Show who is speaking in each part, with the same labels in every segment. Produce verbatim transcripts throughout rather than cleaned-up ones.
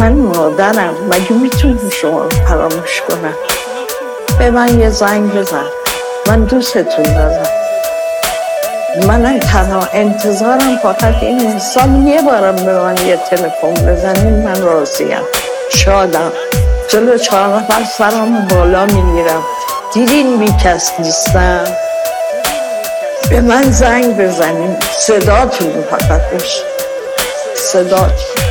Speaker 1: من مادرم، مگه میتونی شما رو فراموش کنم؟ به من یه زنگ بزن، من دوستتون دارم. من تنها انتظارم فقط این سال یه بارم به من یه تلفن بزنین، من راضیم، شادم. جلو چهار نفر سرم بالا میگیرم، دیدین بی کس نیستم. به من زنگ بزنین، صداتون فقط بشه، صداتون.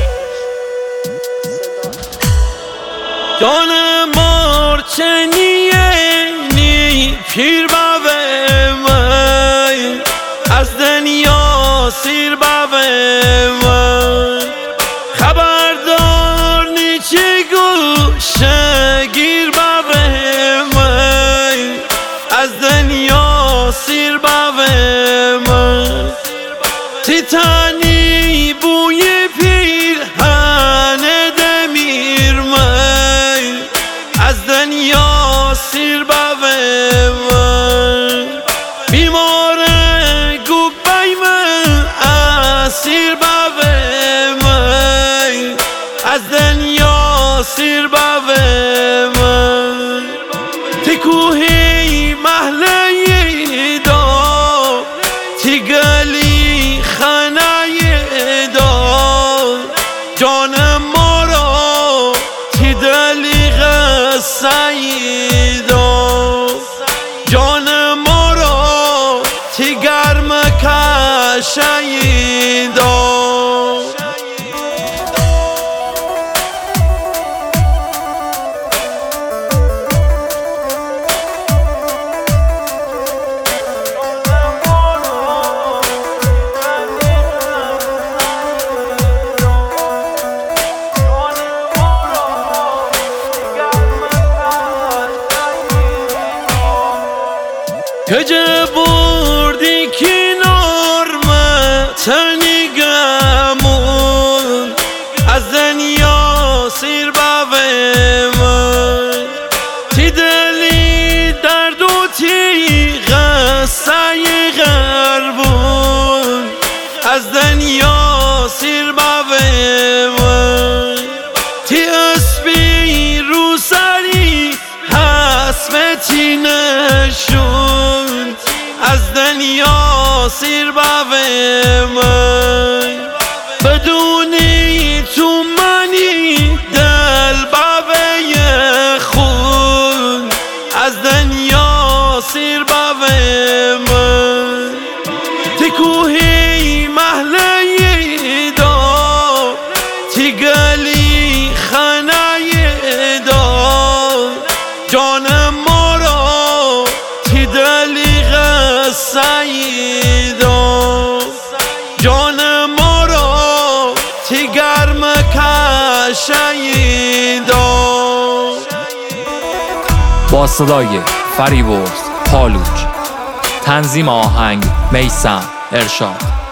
Speaker 2: جان مارچنیه نی پیر باوه من، از دنیا سیر باوه من. خبردار نی چی گوشه گیر باوه من، از دنیا سیر باوه من. تیتانی بوی پیرهن دمیر من، از دنیا سیر باوه من. بیمار گوبای من اسیر باوه من، از دنیا سیر باوه من. تی کوهی محله دا، تی گلی خانه دا، جان ما را تی دلی غصه دا، جان ما را تی گرم کشه دا. کجا بردی کنار من تنیگمون، از دنیا سیر باوه من. تی دلی درد و تی غصه غربون، از دنیا سیر باوه من. تی اسبی رو سری حسمتی نشون، از دنیا سیر باوه من. بدونی تو منی دل باوه خون، از دنیا سیر باوه من. تی کوهی محله دا، تی گلی خانه دا، جان ما را تی دلی غصه دا، جان ما را تی گرم کشه دا.
Speaker 3: با صدای فریورز پالوچ، تنظیم آهنگ میثم ارشاد.